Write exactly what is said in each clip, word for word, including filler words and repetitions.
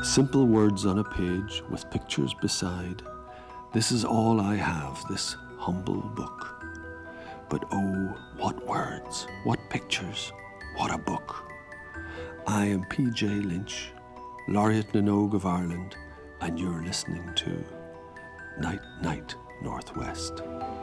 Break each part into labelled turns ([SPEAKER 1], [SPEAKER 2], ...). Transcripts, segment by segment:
[SPEAKER 1] Simple words on a page with pictures beside. This is all I have, this humble book. But oh, what words, what pictures, what a book. I am P J Lynch, Laureate Minogue of Ireland, and you're listening to Night Night Northwest.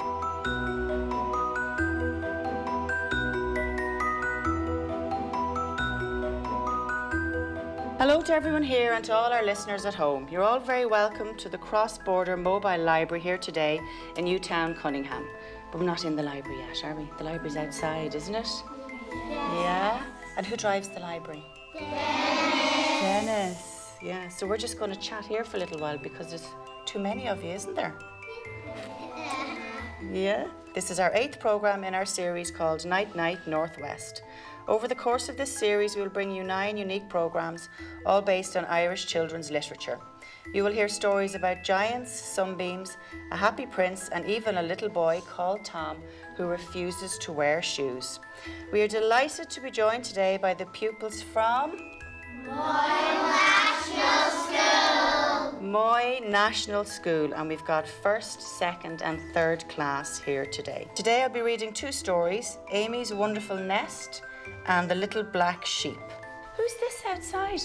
[SPEAKER 2] Hello to everyone here and to all our listeners at home. You're all very welcome to the Cross-Border Mobile Library here today in Newtown, Cunningham. But we're not in the library yet, are we? The library's outside, isn't it? Yeah. Yeah? And who drives the library? Dennis. Dennis. Yeah, so we're just going to chat here for a little while because there's too many of you, isn't there? Yeah. Yeah? This is our eighth programme in our series called Night Night Northwest. Over the course of this series, we will bring you nine unique programmes, all based on Irish children's literature. You will hear stories about giants, sunbeams, a happy prince, and even a little boy called Tom who refuses to wear shoes. We are delighted to be joined today by the pupils from Moy National School. Moy National School, and we've got first, second and third class here today. Today I'll be reading two stories, Amy's Wonderful Nest and The Little Black Sheep. Who's this outside?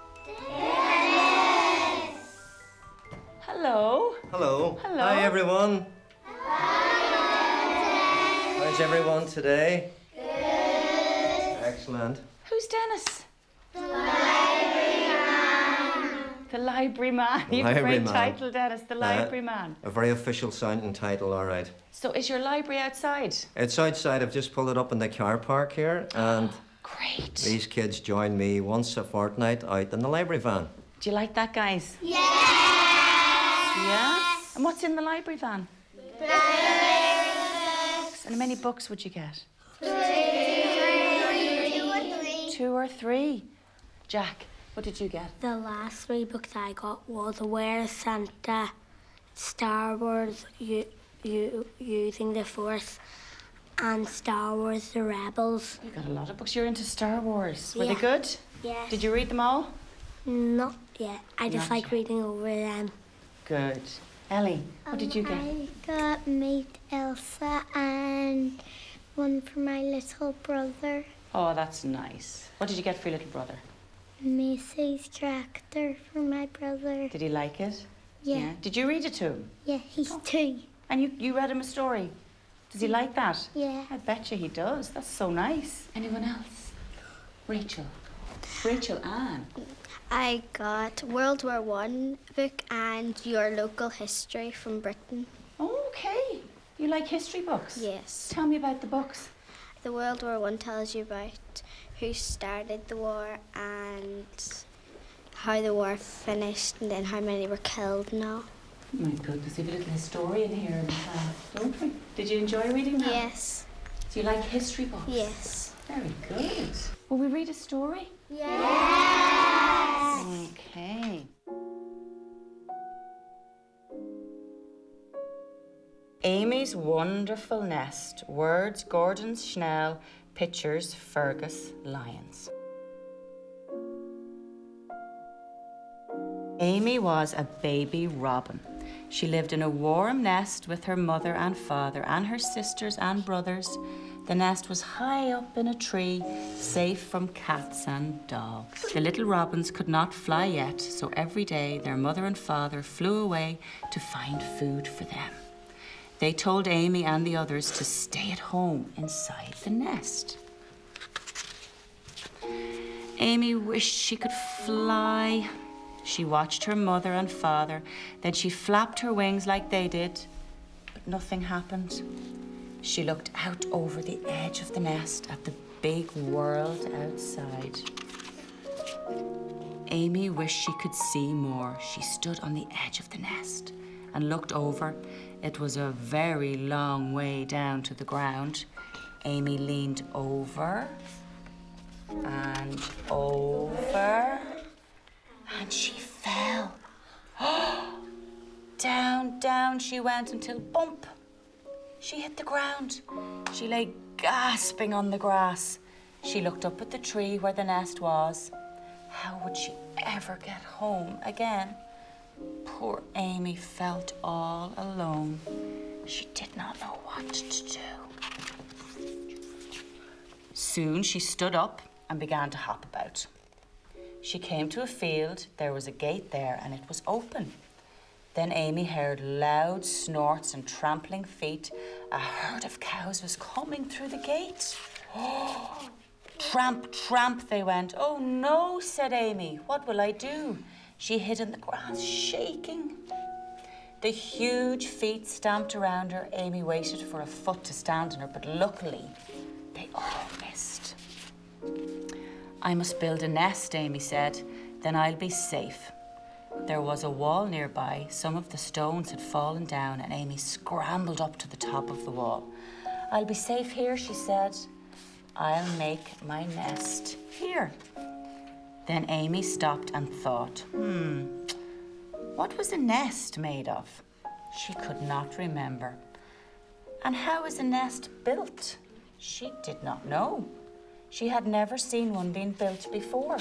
[SPEAKER 2] Dennis! Hello.
[SPEAKER 3] Hello.
[SPEAKER 2] Hello.
[SPEAKER 3] Hi, everyone. Hi. How's everyone today? Good. Excellent.
[SPEAKER 2] Who's Dennis?
[SPEAKER 4] The library man.
[SPEAKER 2] The library man.
[SPEAKER 3] The
[SPEAKER 2] You have a
[SPEAKER 3] library
[SPEAKER 2] great
[SPEAKER 3] man.
[SPEAKER 2] title, Dennis. The library
[SPEAKER 3] Uh,
[SPEAKER 2] man.
[SPEAKER 3] A very official sounding title, all right.
[SPEAKER 2] So is your library outside?
[SPEAKER 3] It's outside. I've just pulled it up in the car park here, and
[SPEAKER 2] Great.
[SPEAKER 3] these kids join me once a fortnight out in the library van.
[SPEAKER 2] Do you like that, guys?
[SPEAKER 4] Yes.
[SPEAKER 2] Yeah? And what's in the library van?
[SPEAKER 4] Books.
[SPEAKER 2] And how many books would you get?
[SPEAKER 4] Two or three.
[SPEAKER 2] Two or three. Jack, what did you get?
[SPEAKER 5] The last three books I got was Where is Santa, Star Wars, you, you, Using the Force, and Star Wars The Rebels.
[SPEAKER 2] You got a lot of books. You're into Star Wars. Were
[SPEAKER 5] Yeah.
[SPEAKER 2] they good?
[SPEAKER 5] Yes.
[SPEAKER 2] Did you read them all?
[SPEAKER 5] Not yet. I just
[SPEAKER 2] Not
[SPEAKER 5] like
[SPEAKER 2] yet.
[SPEAKER 5] reading over them.
[SPEAKER 2] Good. Ellie, what did you get?
[SPEAKER 4] I got Meet Elsa and one for my little brother.
[SPEAKER 2] Oh, that's nice. What did you get for your little brother?
[SPEAKER 4] Macy's tractor for my brother.
[SPEAKER 2] Did he like it?
[SPEAKER 4] Yeah.
[SPEAKER 2] Did you read it to him?
[SPEAKER 4] Yeah, he's two.
[SPEAKER 2] And you, you read him a story? Does he like that?
[SPEAKER 4] Yeah.
[SPEAKER 2] I bet you he does. That's so nice. Anyone else? Rachel. Rachel Ann.
[SPEAKER 4] I got World War One book and Your Local History from Britain.
[SPEAKER 2] Okay. You like history books?
[SPEAKER 4] Yes.
[SPEAKER 2] Tell me about the books.
[SPEAKER 4] The World War One tells you about who started the war and how the war finished and then how many were killed and all.
[SPEAKER 2] My goodness, we have a little historian here in the class, don't we? Did you enjoy reading that?
[SPEAKER 4] Yes.
[SPEAKER 2] Do you like history books?
[SPEAKER 4] Yes.
[SPEAKER 2] Very good. Will we read a story?
[SPEAKER 4] Yes.
[SPEAKER 2] Okay. Amy's Wonderful Nest. Words, Gordon Schnell. Pictures, Fergus Lyons. Amy was a baby robin. She lived in a warm nest with her mother and father and her sisters and brothers. The nest was high up in a tree, safe from cats and dogs. The little robins could not fly yet, so every day their mother and father flew away to find food for them. They told Amy and the others to stay at home inside the nest. Amy wished she could fly. She watched her mother and father, then she flapped her wings like they did, but nothing happened. She looked out over the edge of the nest at the big world outside. Amy wished she could see more. She stood on the edge of the nest and looked over. It was a very long way down to the ground. Amy leaned over and over, and she fell. Down, down she went until bump, she hit the ground. She lay gasping on the grass. She looked up at the tree where the nest was. How would she ever get home again? Poor Amy felt all alone. She did not know what to do. Soon she stood up and began to hop about. She came to a field. There was a gate there and it was open. Then Amy heard loud snorts and trampling feet. A herd of cows was coming through the gate. Oh, tramp, tramp they went. Oh no, said Amy, what will I do? She hid in the grass, shaking. The huge feet stamped around her. Amy waited for a foot to stand on her, but luckily they all missed. I must build a nest, Amy said, then I'll be safe. There was a wall nearby. Some of the stones had fallen down and Amy scrambled up to the top of the wall. I'll be safe here, she said. I'll make my nest here. Then Amy stopped and thought, hmm, what was a nest made of? She could not remember. And how is a nest built? She did not know. She had never seen one being built before.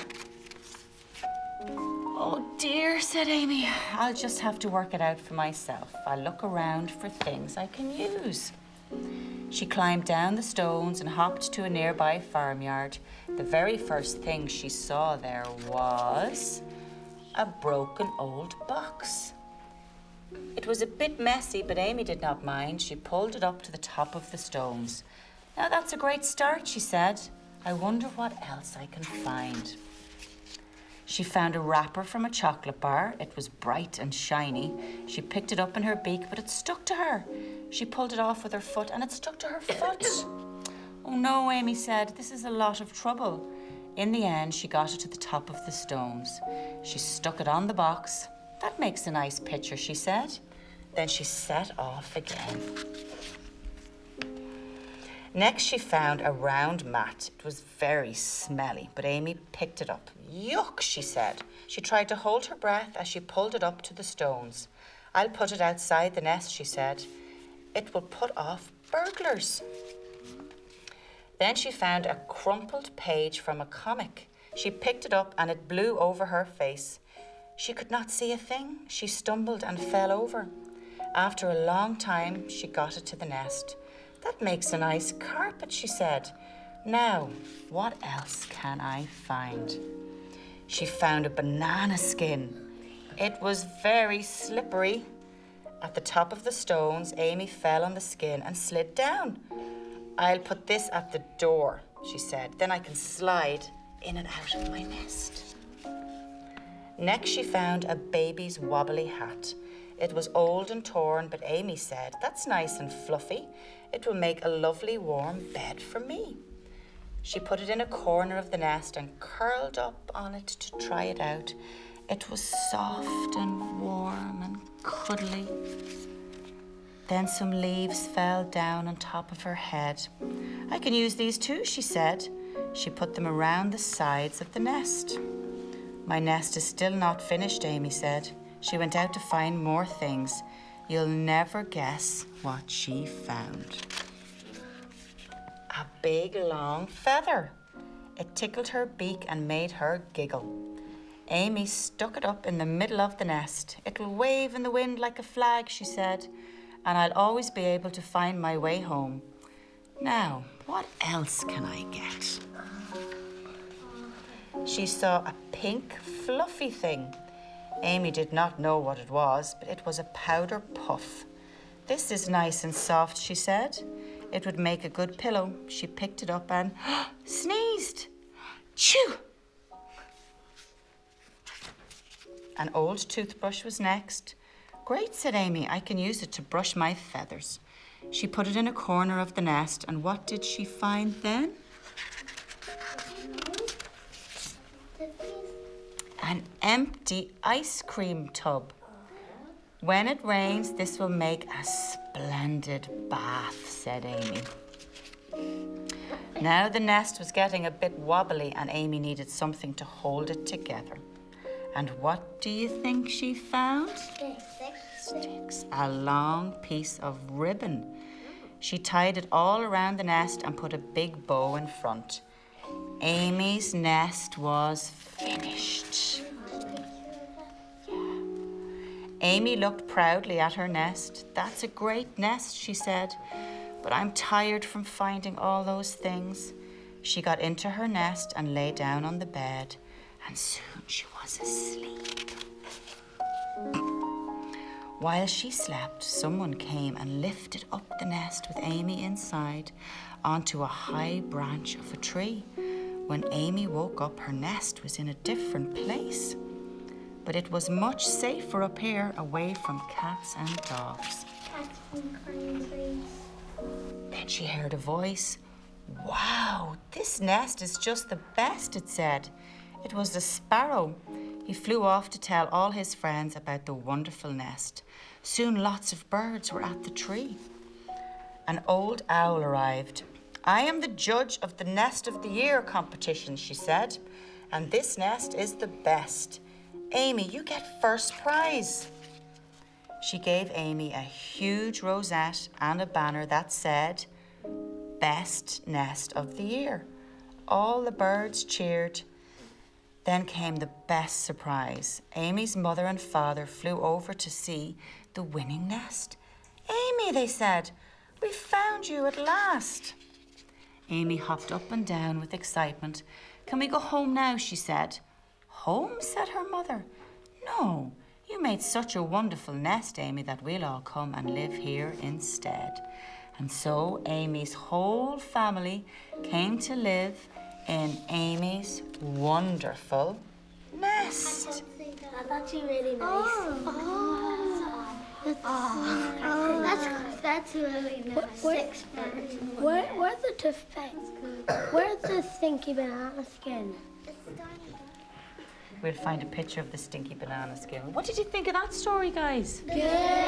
[SPEAKER 2] Oh dear, said Amy. I'll just have to work it out for myself. I'll look around for things I can use. She climbed down the stones and hopped to a nearby farmyard. The very first thing she saw there was a broken old box. It was a bit messy, but Amy did not mind. She pulled it up to the top of the stones. Now that's a great start, she said. I wonder what else I can find. She found a wrapper from a chocolate bar. It was bright and shiny. She picked it up in her beak, but it stuck to her. She pulled it off with her foot and it stuck to her foot. Oh no, Amy said, this is a lot of trouble. In the end, she got it to the top of the stones. She stuck it on the box. That makes a nice picture, she said. Then she set off again. Next, she found a round mat. It was very smelly, but Amy picked it up. Yuck, she said. She tried to hold her breath as she pulled it up to the stones. I'll put it outside the nest, she said. It will put off burglars. Then she found a crumpled page from a comic. She picked it up and it blew over her face. She could not see a thing. She stumbled and fell over. After a long time, she got it to the nest. That makes a nice carpet, she said. Now, what else can I find? She found a banana skin. It was very slippery. At the top of the stones, Amy fell on the skin and slid down. I'll put this at the door, she said. Then I can slide in and out of my nest. Next, she found a baby's wobbly hat. It was old and torn, but Amy said, that's nice and fluffy. It will make a lovely warm bed for me. She put it in a corner of the nest and curled up on it to try it out. It was soft and warm and cuddly. Then some leaves fell down on top of her head. I can use these too, she said. She put them around the sides of the nest. My nest is still not finished, Amy said. She went out to find more things. You'll never guess what she found. A big long feather. It tickled her beak and made her giggle. Amy stuck it up in the middle of the nest. It'll wave in the wind like a flag, she said, and I'll always be able to find my way home. Now, what else can I get? She saw a pink, fluffy thing. Amy did not know what it was, but it was a powder puff. This is nice and soft, she said. It would make a good pillow. She picked it up and sneezed. Chew! An old toothbrush was next. Great, said Amy. I can use it to brush my feathers. She put it in a corner of the nest, and what did she find then? An empty ice cream tub. When it rains, this will make a splendid bath, said Amy. Now the nest was getting a bit wobbly and Amy needed something to hold it together. And what do you think she found? Sticks. A long piece of ribbon. She tied it all around the nest and put a big bow in front. Amy's nest was finished. Amy looked proudly at her nest. "That's a great nest," she said, "but I'm tired from finding all those things." She got into her nest and lay down on the bed, and soon she was asleep. While she slept, someone came and lifted up the nest with Amy inside onto a high branch of a tree. When Amy woke up, her nest was in a different place. But it was much safer up here, away from cats and dogs.
[SPEAKER 5] Cats from crying trees.
[SPEAKER 2] Then she heard a voice. "Wow, this nest is just the best," it said. It was the sparrow. He flew off to tell all his friends about the wonderful nest. Soon lots of birds were at the tree. An old owl arrived. "I am the judge of the Nest of the Year competition," she said, "and this nest is the best. Amy, you get first prize." She gave Amy a huge rosette and a banner that said, "Best Nest of the Year." All the birds cheered. Then came the best surprise. Amy's mother and father flew over to see the winning nest. "Amy," they said, "we found you at last." Amy hopped up and down with excitement. "Can we go home now?" she said. "Home?" said her mother. "No, you made such a wonderful nest, Amy, that we'll all come and live here instead." And so Amy's whole family came to live in Amy's wonderful nest.
[SPEAKER 5] That's actually really nice.
[SPEAKER 4] Oh.
[SPEAKER 5] Oh. That's, that's really nice.
[SPEAKER 6] Where,
[SPEAKER 5] Six birds.
[SPEAKER 6] where, where's the toothpick? Where's the stinky banana skin?
[SPEAKER 2] We'll find a picture of the stinky banana skin. What did you think of that story, guys?
[SPEAKER 4] Good.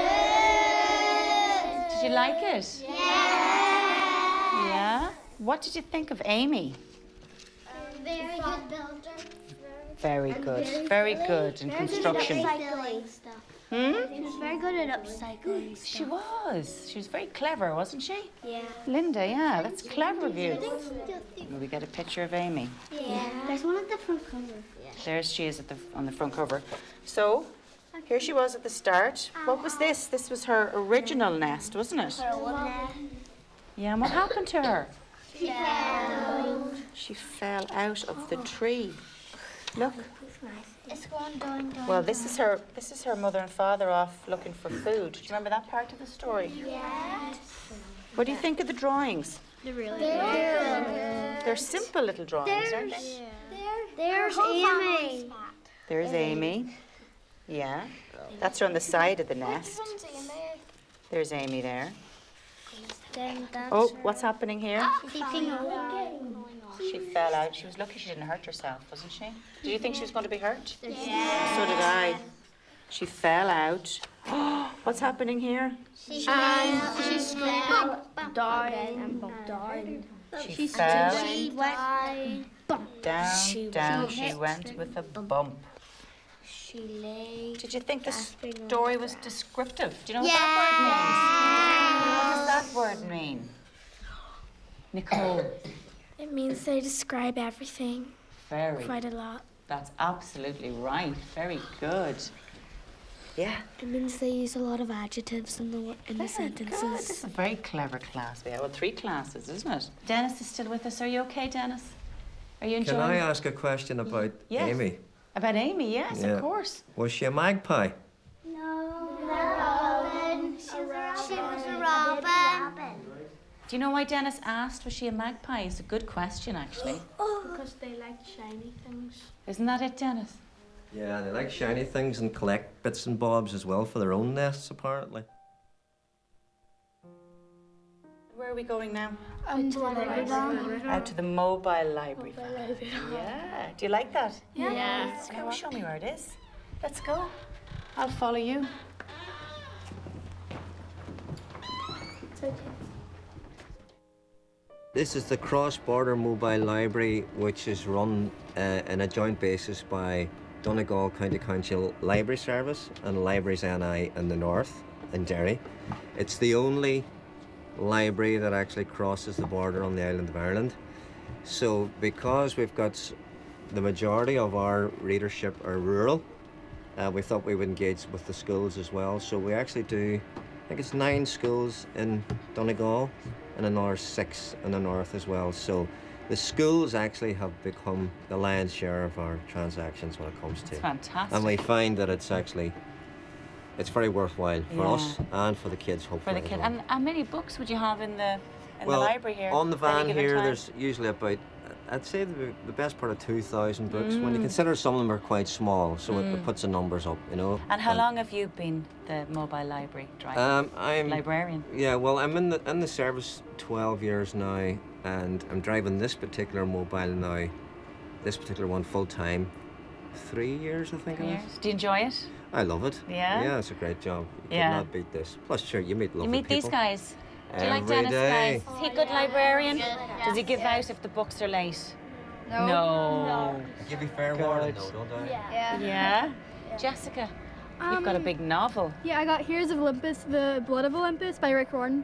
[SPEAKER 2] Did you like it?
[SPEAKER 4] Yeah.
[SPEAKER 2] Yeah? What did you think of Amy?
[SPEAKER 4] Very good builder.
[SPEAKER 2] Very good. Very good in construction.
[SPEAKER 5] Upcycling stuff.
[SPEAKER 2] Hmm?
[SPEAKER 5] She was very good at upcycling stuff.
[SPEAKER 2] She was. She was very clever, wasn't she?
[SPEAKER 5] Yeah.
[SPEAKER 2] Linda, yeah, that's clever of you. Will we get a picture of Amy?
[SPEAKER 5] Yeah. There's one at the front cover. Yeah.
[SPEAKER 2] There she is at the, on the front cover. So, here she was at the start. What was this? This was her original nest, wasn't it? Yeah, and what happened to her?
[SPEAKER 5] She fell.
[SPEAKER 2] She fell out of the tree. Look.
[SPEAKER 5] It's going down, down.
[SPEAKER 2] Well, this is her. This is her mother and father off looking for food. Do you remember that part of the story?
[SPEAKER 5] Yes.
[SPEAKER 2] What do you think of the drawings?
[SPEAKER 5] They're really
[SPEAKER 4] Good.
[SPEAKER 2] They're simple little drawings, aren't they?
[SPEAKER 5] There's Amy.
[SPEAKER 2] There's Amy. Yeah. That's her on the side of the nest. There's Amy there.
[SPEAKER 5] Then that's
[SPEAKER 2] Oh, what's happening here?
[SPEAKER 5] peeping over.
[SPEAKER 2] She fell out. She was lucky she didn't hurt herself, wasn't she? Did you think she was going to be hurt? Yeah. So did I. She fell out. What's happening here?
[SPEAKER 5] She's
[SPEAKER 6] She's down and bumped down.
[SPEAKER 2] She fell
[SPEAKER 5] She went.
[SPEAKER 2] down, down. She went with a bump.
[SPEAKER 5] She lay.
[SPEAKER 2] Did you think the story was descriptive? Do you know what that word means? What does that word mean? Nicole.
[SPEAKER 6] It means they describe everything
[SPEAKER 2] Very.
[SPEAKER 6] quite a lot.
[SPEAKER 2] That's absolutely right. Very good. Yeah.
[SPEAKER 6] It means they use a lot of adjectives in the wo- in the
[SPEAKER 2] Very good. This
[SPEAKER 6] sentences.
[SPEAKER 2] is a very clever class. We have well, three classes, isn't it? Dennis is still with us. Are you okay, Dennis? Are you
[SPEAKER 3] Can
[SPEAKER 2] enjoying?
[SPEAKER 3] I ask a question about
[SPEAKER 2] Yes.
[SPEAKER 3] Amy?
[SPEAKER 2] About Amy? Yes,
[SPEAKER 3] Yeah.
[SPEAKER 2] of course.
[SPEAKER 3] Was she a magpie?
[SPEAKER 5] No. Robin. She was a robin.
[SPEAKER 2] Do you know why Dennis asked, was she a magpie? It's a good question, actually.
[SPEAKER 6] Because they like shiny things.
[SPEAKER 2] Isn't that it, Dennis?
[SPEAKER 3] Yeah, they like shiny things and collect bits and bobs as well for their own nests, apparently.
[SPEAKER 2] Where are we going now?
[SPEAKER 6] Um, to
[SPEAKER 2] Out to the mobile library. Yeah. Do you like that?
[SPEAKER 6] Yeah.
[SPEAKER 2] Come show me where it is. Let's go. I'll follow you.
[SPEAKER 3] This is the cross-border mobile library, which is run uh, on a joint basis by Donegal County Council Library Service and Libraries N I in the north, in Derry. It's the only library that actually crosses the border on the island of Ireland. So because we've got s- the majority of our readership are rural, uh, we thought we would engage with the schools as well. So we actually do, I think it's nine schools in Donegal and another six in the north as well. So the schools actually have become the lion's share of our transactions when it comes to
[SPEAKER 2] It's fantastic.
[SPEAKER 3] and we find that it's actually it's very worthwhile for
[SPEAKER 2] Yeah.
[SPEAKER 3] us and for the kids,
[SPEAKER 2] For
[SPEAKER 3] hopefully.
[SPEAKER 2] the
[SPEAKER 3] as
[SPEAKER 2] kid.
[SPEAKER 3] well.
[SPEAKER 2] And how many books would you have in the in
[SPEAKER 3] well,
[SPEAKER 2] the library here?
[SPEAKER 3] on the
[SPEAKER 2] at any
[SPEAKER 3] van
[SPEAKER 2] given
[SPEAKER 3] here,
[SPEAKER 2] time?
[SPEAKER 3] there's usually about, I'd say the, the best part of two thousand books. When you
[SPEAKER 2] Mm.
[SPEAKER 3] consider some of them are quite small, so it, it puts the numbers up, you know.
[SPEAKER 2] And how long have you been the mobile library driver?
[SPEAKER 3] Um, I'm
[SPEAKER 2] Librarian.
[SPEAKER 3] Yeah, well, I'm in the in the service twelve years now, and I'm driving this particular mobile now, this particular one full time, three years I think
[SPEAKER 2] Three
[SPEAKER 3] it
[SPEAKER 2] years.
[SPEAKER 3] is.
[SPEAKER 2] Do you enjoy it?
[SPEAKER 3] I love it.
[SPEAKER 2] Yeah?
[SPEAKER 3] Yeah, it's a great job. You
[SPEAKER 2] Yeah.
[SPEAKER 3] could not beat this. Plus, sure, you meet lovely
[SPEAKER 2] You meet
[SPEAKER 3] people.
[SPEAKER 2] these guys. Do you like
[SPEAKER 3] Every
[SPEAKER 2] Dennis,
[SPEAKER 3] day.
[SPEAKER 2] guys? Is he a good librarian? Does he give out if the books are late? No. No.
[SPEAKER 3] I give you fair warning, though, don't I?
[SPEAKER 6] Yeah.
[SPEAKER 2] Yeah? Jessica, you've got a
[SPEAKER 7] Um,
[SPEAKER 2] big novel.
[SPEAKER 7] Yeah, I got Heroes of Olympus, The Blood of Olympus by Rick Riordan.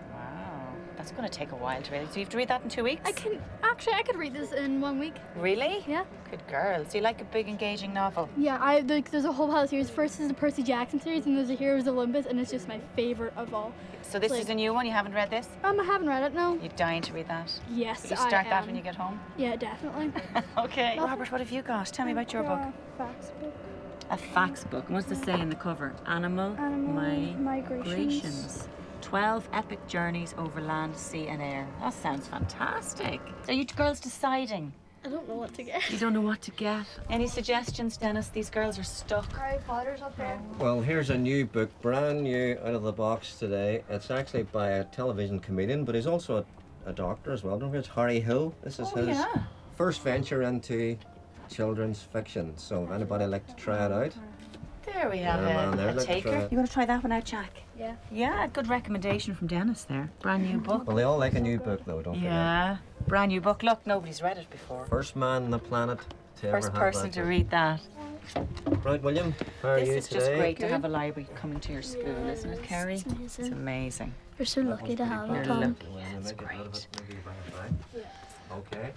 [SPEAKER 2] Wow. That's going to take a while to read. So you have to read that in two weeks?
[SPEAKER 7] I can, actually, I could read this in one week.
[SPEAKER 2] Really?
[SPEAKER 7] Yeah.
[SPEAKER 2] Good girl. So you like a big, engaging novel?
[SPEAKER 7] Yeah, I like, there's a whole pile of series. First is the Percy Jackson series, and there's a Heroes of Olympus, and it's just my favorite of all.
[SPEAKER 2] So this
[SPEAKER 7] Like-
[SPEAKER 2] is a new one? You haven't read this?
[SPEAKER 7] Um, I haven't read it, no.
[SPEAKER 2] You're dying to read that?
[SPEAKER 7] Yes,
[SPEAKER 2] Will you
[SPEAKER 7] I
[SPEAKER 2] start that
[SPEAKER 7] am.
[SPEAKER 2] when you get home?
[SPEAKER 7] Yeah, definitely.
[SPEAKER 2] Okay. Robert, what have you got? Tell me about your book.
[SPEAKER 7] Facts book.
[SPEAKER 2] A facts book. And what's the say in the cover? Animal,
[SPEAKER 7] Animal
[SPEAKER 2] mi-
[SPEAKER 7] migrations.
[SPEAKER 2] migrations. Twelve epic journeys over land, sea, and air. That sounds fantastic. Are you girls deciding?
[SPEAKER 7] I don't know what to get.
[SPEAKER 2] You don't know what to get. Any suggestions, Dennis? These girls are stuck.
[SPEAKER 7] Harry Potter's up there.
[SPEAKER 3] Well, here's a new book, brand new out of the box today. It's actually by a television comedian, but he's also a, a doctor as well. Don't forget, it's Harry Hill. This is
[SPEAKER 2] Oh,
[SPEAKER 3] his
[SPEAKER 2] yeah.
[SPEAKER 3] first venture into children's fiction. So if anybody like to try it out,
[SPEAKER 2] There we have
[SPEAKER 3] Yeah, man,
[SPEAKER 2] it.
[SPEAKER 3] there,
[SPEAKER 2] A
[SPEAKER 3] look,
[SPEAKER 2] taker.
[SPEAKER 3] try it.
[SPEAKER 2] You want to try that one out, Jack?
[SPEAKER 7] Yeah.
[SPEAKER 2] Yeah, good recommendation from Dennis there. Brand new book.
[SPEAKER 3] well, they all like a new book though, don't
[SPEAKER 2] Yeah, brand new book. Look, nobody's read it before.
[SPEAKER 3] forget. First man on the planet to ever
[SPEAKER 2] First
[SPEAKER 3] have
[SPEAKER 2] person
[SPEAKER 3] that
[SPEAKER 2] to
[SPEAKER 3] book.
[SPEAKER 2] read that.
[SPEAKER 3] Right, William, how are
[SPEAKER 2] This
[SPEAKER 3] you
[SPEAKER 2] is
[SPEAKER 3] today?
[SPEAKER 2] just great to have a library coming to your school, isn't it, Carrie?
[SPEAKER 6] It's amazing.
[SPEAKER 2] It's amazing.
[SPEAKER 6] We're so lucky to have
[SPEAKER 2] You're
[SPEAKER 6] it, Tom.
[SPEAKER 2] lucky.
[SPEAKER 3] Yeah,
[SPEAKER 2] That's
[SPEAKER 3] make it out of
[SPEAKER 2] great.
[SPEAKER 3] it, maybe you bring it back. Okay.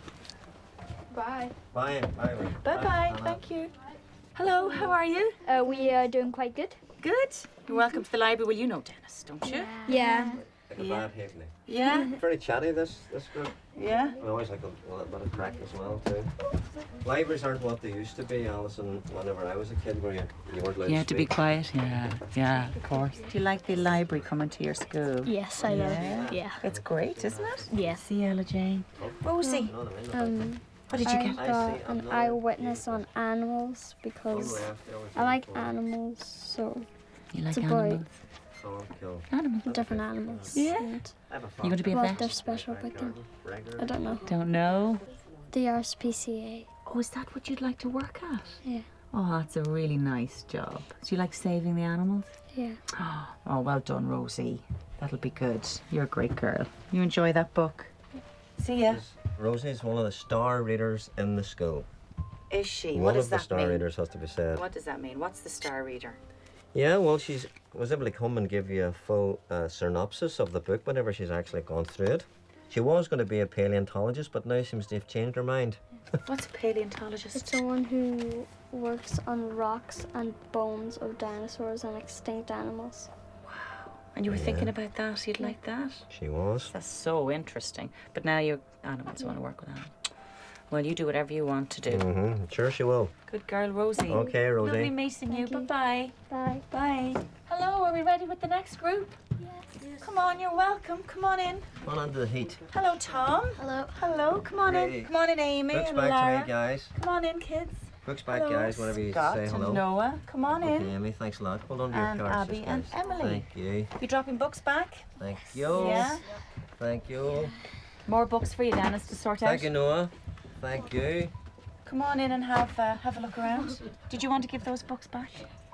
[SPEAKER 7] Bye.
[SPEAKER 3] Bye. Bye. William.
[SPEAKER 2] Bye bye. Thank you. Hello, how are you?
[SPEAKER 7] Uh, we are doing quite good.
[SPEAKER 2] Good. You're welcome to the library. Well, you know Dennis, don't you?
[SPEAKER 7] Yeah.
[SPEAKER 3] Like a
[SPEAKER 2] Yeah.
[SPEAKER 3] bad halfpenny.
[SPEAKER 2] Yeah.
[SPEAKER 3] Very chatty, this this group.
[SPEAKER 2] Yeah.
[SPEAKER 3] I always like a little bit of crack as well too. Libraries aren't what they used to be, Alison. Whenever I was a kid, where you you weren't allowed
[SPEAKER 2] You
[SPEAKER 3] to
[SPEAKER 2] had to be
[SPEAKER 3] speak.
[SPEAKER 2] quiet. Yeah. Yeah. Of course. Do you like the library coming to your school?
[SPEAKER 6] Yes, I love it. Yeah.
[SPEAKER 2] It's great, isn't it?
[SPEAKER 6] Yes.
[SPEAKER 2] See, Ella Jane. Rosie,
[SPEAKER 3] You know what I mean?
[SPEAKER 4] Um,
[SPEAKER 2] what did you
[SPEAKER 4] I
[SPEAKER 2] get?
[SPEAKER 3] I
[SPEAKER 4] got
[SPEAKER 3] see
[SPEAKER 4] an
[SPEAKER 3] another
[SPEAKER 4] eyewitness on animals
[SPEAKER 3] On
[SPEAKER 4] because
[SPEAKER 3] the left, they always
[SPEAKER 4] I like
[SPEAKER 3] look for
[SPEAKER 4] animals, so
[SPEAKER 2] You like
[SPEAKER 4] it's about
[SPEAKER 2] animals?
[SPEAKER 3] someone killed.
[SPEAKER 2] Animals.
[SPEAKER 4] different animals.
[SPEAKER 2] Yeah.
[SPEAKER 4] And
[SPEAKER 3] I have a
[SPEAKER 2] You going to be a
[SPEAKER 4] what
[SPEAKER 2] vet?
[SPEAKER 4] they're special about them. I don't know.
[SPEAKER 2] Don't know.
[SPEAKER 4] The R S P C
[SPEAKER 2] Oh, is that what you'd like to work at?
[SPEAKER 4] Yeah.
[SPEAKER 2] Oh, that's a really nice job. Do you like saving the animals?
[SPEAKER 4] A. Yeah.
[SPEAKER 2] Oh, well done, Rosie. That'll be good. You're a great girl. You enjoy that book. See ya.
[SPEAKER 3] Rosie is one of the star readers in the school.
[SPEAKER 2] Is she?
[SPEAKER 3] One
[SPEAKER 2] What does
[SPEAKER 3] of the
[SPEAKER 2] that
[SPEAKER 3] star
[SPEAKER 2] mean?
[SPEAKER 3] readers has to be said.
[SPEAKER 2] What does that mean? What's the star reader?
[SPEAKER 3] Yeah, well, she's was able to come and give you a full uh, synopsis of the book whenever she's actually gone through it. She was going to be a paleontologist, but now seems to have changed her mind.
[SPEAKER 2] What's a paleontologist?
[SPEAKER 4] It's someone who works on rocks and bones of dinosaurs and extinct animals.
[SPEAKER 2] And you were
[SPEAKER 3] Yeah.
[SPEAKER 2] thinking about that? You'd like that?
[SPEAKER 3] She was.
[SPEAKER 2] That's so interesting. But now you're animals. You want to work with animals. Well, you do whatever you want to do.
[SPEAKER 3] Mm-hmm. Sure she will.
[SPEAKER 2] Good girl, Rosie.
[SPEAKER 3] Okay, Rosie.
[SPEAKER 2] Lovely meeting you.
[SPEAKER 4] Thank you.
[SPEAKER 2] Bye-bye.
[SPEAKER 4] Bye.
[SPEAKER 2] Bye. Hello, are we ready with the next group? Yes. Come on, you're welcome. Come on in.
[SPEAKER 3] On under the heat.
[SPEAKER 2] Hello, Tom.
[SPEAKER 6] Hello.
[SPEAKER 2] Hello, come on
[SPEAKER 3] Hey.
[SPEAKER 2] in. Come on in, Amy
[SPEAKER 3] Books
[SPEAKER 2] and
[SPEAKER 3] back
[SPEAKER 2] Lara.
[SPEAKER 3] to me, guys.
[SPEAKER 2] Come on in, kids.
[SPEAKER 3] Books back,
[SPEAKER 2] Hello,
[SPEAKER 3] guys, whenever you
[SPEAKER 2] Scott
[SPEAKER 3] say hello.
[SPEAKER 2] and Noah. Come on
[SPEAKER 3] Okay,
[SPEAKER 2] in.
[SPEAKER 3] Amy, thanks a lot. Hold on to your
[SPEAKER 2] And
[SPEAKER 3] cards,
[SPEAKER 2] Abby
[SPEAKER 3] just,
[SPEAKER 2] and
[SPEAKER 3] guys.
[SPEAKER 2] Emily.
[SPEAKER 3] Thank you.
[SPEAKER 2] You dropping books back?
[SPEAKER 3] Thank you.
[SPEAKER 2] Yeah.
[SPEAKER 3] Thank you.
[SPEAKER 2] More books for you, Dennis, to sort out.
[SPEAKER 3] Thank you, Noah. Thank you.
[SPEAKER 2] Come on in and have uh, have a look around. Did you want to give those books back?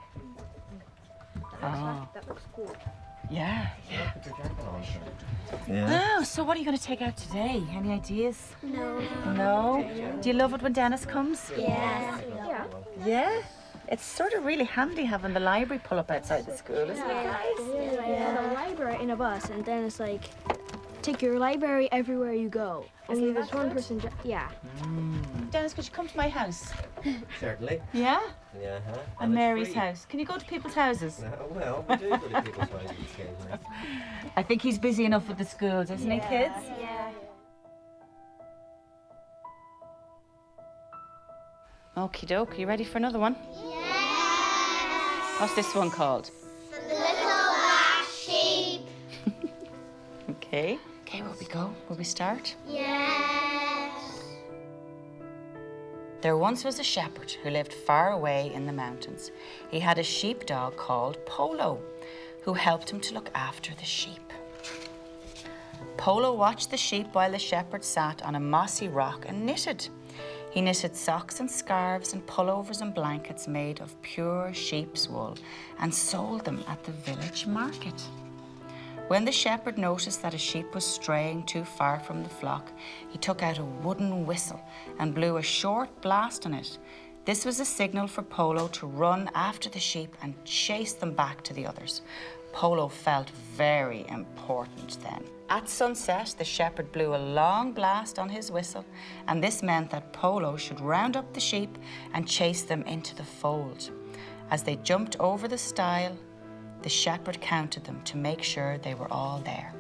[SPEAKER 2] Oh.
[SPEAKER 7] That looks cool.
[SPEAKER 2] Yeah.
[SPEAKER 3] Yeah.
[SPEAKER 2] Oh, so what are you going to take out today? Any ideas?
[SPEAKER 6] No.
[SPEAKER 2] No? Do you love it when Dennis comes?
[SPEAKER 6] Yeah.
[SPEAKER 7] Yeah.
[SPEAKER 2] Yeah? It's sort of really handy having the library pull up outside the school, isn't it, guys?
[SPEAKER 7] Yeah, the library in a bus, and then it's like
[SPEAKER 8] take your library everywhere you go.
[SPEAKER 2] Isn't
[SPEAKER 8] Only
[SPEAKER 2] that
[SPEAKER 8] there's one
[SPEAKER 2] good?
[SPEAKER 8] person. ju- Yeah.
[SPEAKER 2] Dennis, could you come to my house?
[SPEAKER 3] Certainly.
[SPEAKER 2] Yeah?
[SPEAKER 3] Yeah, huh?
[SPEAKER 2] And Mary's house. Can you go to people's houses?
[SPEAKER 3] Uh, well, we do go to people's houses occasionally.
[SPEAKER 2] I think he's busy enough with the schools, isn't he, kids?
[SPEAKER 8] Yeah.
[SPEAKER 2] Okie doke, you ready for another one? Yes! What's this one called?
[SPEAKER 6] The little black sheep.
[SPEAKER 2] Okay. Okay, will we go? Will we start?
[SPEAKER 6] Yes.
[SPEAKER 2] There once was a shepherd who lived far away in the mountains. He had a sheepdog called Polo, who helped him to look after the sheep. Polo watched the sheep while the shepherd sat on a mossy rock and knitted. He knitted socks and scarves and pullovers and blankets made of pure sheep's wool and sold them at the village market. When the shepherd noticed that a sheep was straying too far from the flock, he took out a wooden whistle and blew a short blast on it. This was a signal for Polo to run after the sheep and chase them back to the others. Polo felt very important then. At sunset, the shepherd blew a long blast on his whistle, and this meant that Polo should round up the sheep and chase them into the fold. As they jumped over the stile, the shepherd counted them to make sure they were all there.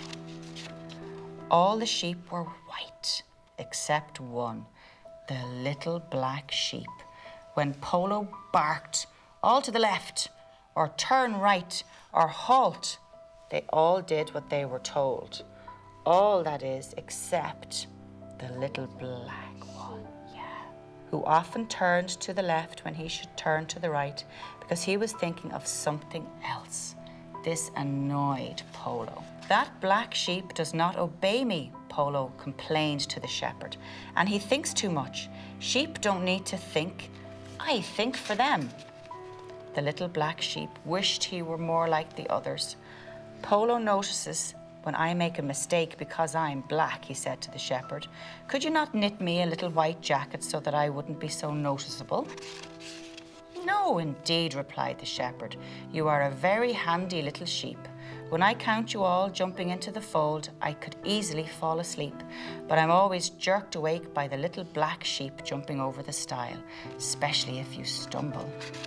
[SPEAKER 2] All the sheep were white, except one, the little black sheep. When Polo barked, "All to the left," or "Turn right," or "Halt," they all did what they were told. All, that is, except the little black one, yeah, who often turned to the left when he should turn to the right because he was thinking of something else. This annoyed Polo. "That black sheep does not obey me," Polo complained to the shepherd, "and he thinks too much. Sheep don't need to think. I think for them." The little black sheep wished he were more like the others. "Polo notices when I make a mistake because I'm black," he said to the shepherd. "Could you not knit me a little white jacket so that I wouldn't be so noticeable?" "No, indeed," replied the shepherd. "You are a very handy little sheep. When I count you all jumping into the fold, I could easily fall asleep, but I'm always jerked awake by the little black sheep jumping over the stile, especially if you stumble."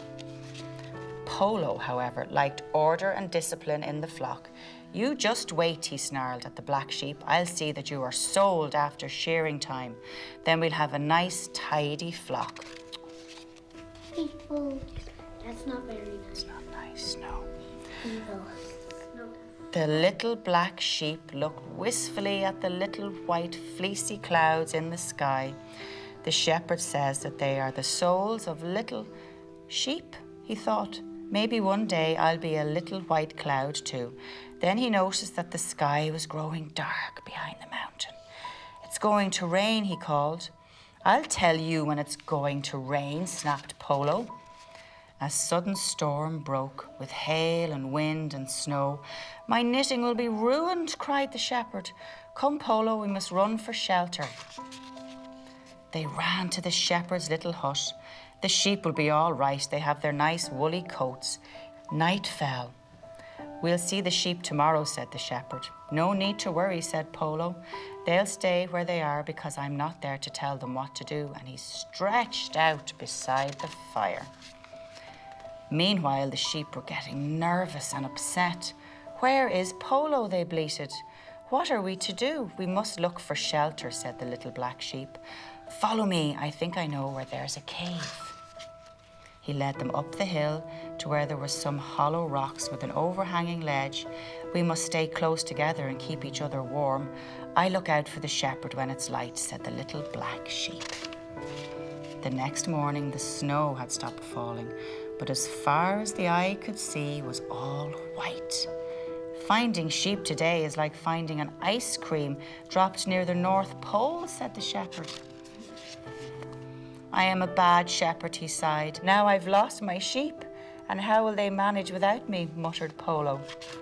[SPEAKER 2] Polo, however, liked order and discipline in the flock. "You just wait," he snarled at the black sheep. "I'll see that you are sold after shearing time. Then we'll have a nice, tidy flock."
[SPEAKER 6] People. That's not very nice.
[SPEAKER 2] It's not nice, no.
[SPEAKER 6] Evil. No.
[SPEAKER 2] The little black sheep looked wistfully at the little white fleecy clouds in the sky. The shepherd says that they are the souls of little sheep, he thought. Maybe one day I'll be a little white cloud too. Then he noticed that the sky was growing dark behind the mountain. "It's going to rain," he called. "I'll tell you when it's going to rain," snapped Polo. A sudden storm broke with hail and wind and snow. "My knitting will be ruined," cried the shepherd. "Come, Polo, we must run for shelter." They ran to the shepherd's little hut. "The sheep will be all right. They have their nice woolly coats." Night fell. "We'll see the sheep tomorrow," said the shepherd. "No need to worry," said Polo. "They'll stay where they are because I'm not there to tell them what to do." And he stretched out beside the fire. Meanwhile, the sheep were getting nervous and upset. "Where is Polo?" they bleated. "What are we to do? We must look for shelter," said the little black sheep. "Follow me. I think I know where there's a cave." He led them up the hill to where there were some hollow rocks with an overhanging ledge. "We must stay close together and keep each other warm. I look out for the shepherd when it's light," said the little black sheep. The next morning, the snow had stopped falling, but as far as the eye could see was all white. "Finding sheep today is like finding an ice cream dropped near the North Pole," said the shepherd. "I am a bad shepherd," he sighed. "Now I've lost my sheep, and how will they manage without me?" muttered Polo.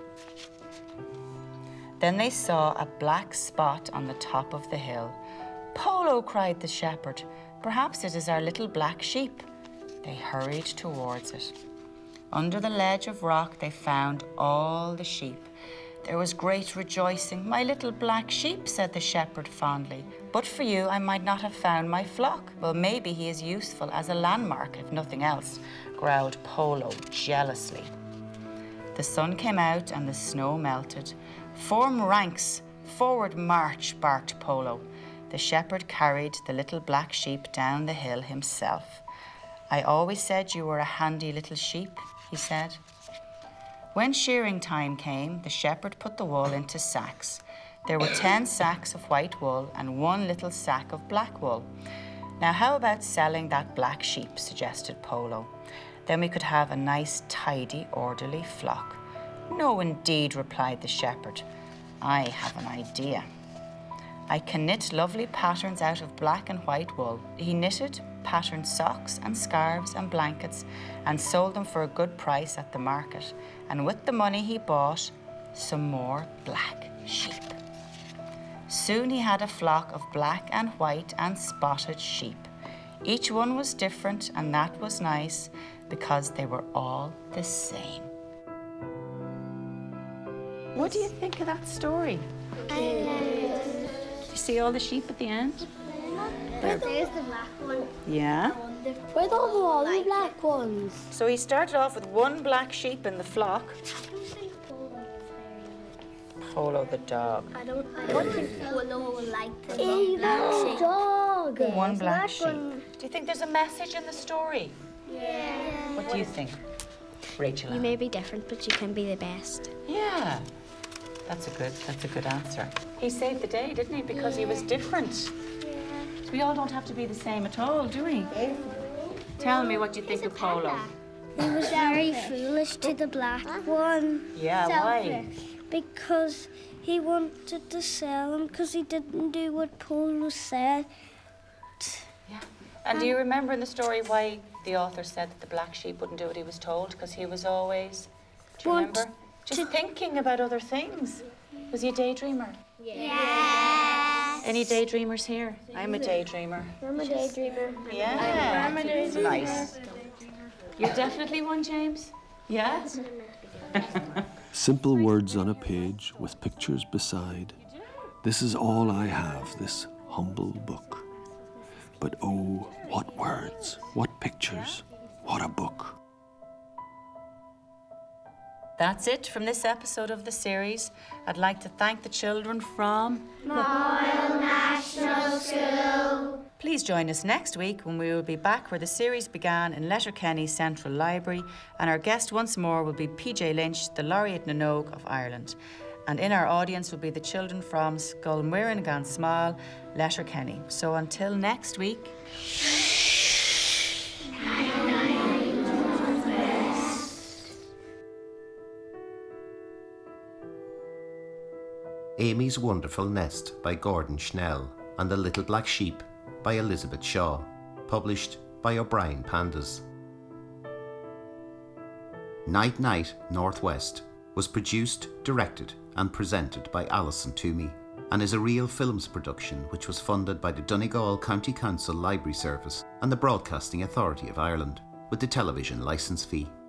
[SPEAKER 2] Then they saw a black spot on the top of the hill. "Polo," cried the shepherd, "perhaps it is our little black sheep." They hurried towards it. Under the ledge of rock, they found all the sheep. There was great rejoicing. "My little black sheep," said the shepherd fondly. "But for you, I might not have found my flock." "Well, maybe he is useful as a landmark, if nothing else," growled Polo jealously. The sun came out and the snow melted. "Form ranks, forward march," barked Polo. The shepherd carried the little black sheep down the hill himself. "I always said you were a handy little sheep," he said. When shearing time came, the shepherd put the wool into sacks. There were ten sacks of white wool and one little sack of black wool. "Now, how about selling that black sheep?" suggested Polo. "Then we could have a nice, tidy, orderly flock." "No, indeed," replied the shepherd. "I have an idea. I can knit lovely patterns out of black and white wool." He knitted patterned socks and scarves and blankets and sold them for a good price at the market. And with the money he bought some more black sheep. Soon he had a flock of black and white and spotted sheep. Each one was different, and that was nice because they were all the same. What do you think of that story?
[SPEAKER 4] I know.
[SPEAKER 2] Did you see all the sheep at the end?
[SPEAKER 4] There's the black one.
[SPEAKER 2] Yeah.
[SPEAKER 6] Where's all the other black ones?
[SPEAKER 2] So he started off with one black sheep in the flock. Polo the dog.
[SPEAKER 4] I don't, I don't think Polo will like the
[SPEAKER 6] Even
[SPEAKER 4] black sheep.
[SPEAKER 6] dog.
[SPEAKER 2] One black
[SPEAKER 6] Black
[SPEAKER 2] sheep.
[SPEAKER 6] one.
[SPEAKER 2] Do you think there's a message in the story?
[SPEAKER 4] Yeah.
[SPEAKER 2] What do you think, Rachel?
[SPEAKER 4] You may be different, but you can be the best.
[SPEAKER 2] Yeah. That's a good, that's a good answer. He saved the day, didn't he? Because he was different.
[SPEAKER 4] Yeah.
[SPEAKER 2] We all don't have to be the same at all, do we? Tell me what you think of Polo.
[SPEAKER 6] He was very foolish to the black one.
[SPEAKER 2] Yeah, why?
[SPEAKER 6] Because he wanted to sell him because he didn't do what Polo said.
[SPEAKER 2] Yeah. And do you remember in the story why the author said that the black sheep wouldn't do what he was told? Because he was always, do you
[SPEAKER 6] Want
[SPEAKER 2] remember? Just thinking about other things. Was he a daydreamer?
[SPEAKER 4] Yes.
[SPEAKER 2] Any daydreamers here? I'm a daydreamer.
[SPEAKER 6] I'm a daydreamer.
[SPEAKER 2] Yeah.
[SPEAKER 6] I'm a
[SPEAKER 2] It's
[SPEAKER 6] daydreamer.
[SPEAKER 2] nice. You're definitely one, James? Yeah?
[SPEAKER 1] Simple words on a page with pictures beside. This is all I have, this humble book. But oh, what words, what pictures, what a book.
[SPEAKER 2] That's it from this episode of the series. I'd like to thank the children from
[SPEAKER 4] Moyle National School.
[SPEAKER 2] Please join us next week when we will be back where the series began in Letterkenny Central Library, and our guest once more will be P J Lynch, the Laureate na nÓg of Ireland. And in our audience will be the children from Scoilmhuireann gan Smál, Letterkenny. So until next week.
[SPEAKER 9] Amy's Wonderful Nest by Gordon Schnell and The Little Black Sheep by Elizabeth Shaw, published by O'Brien Pandas. Night Night Northwest was produced, directed and presented by Alison Toomey and is a Real Films production which was funded by the Donegal County Council Library Service and the Broadcasting Authority of Ireland with the television licence fee.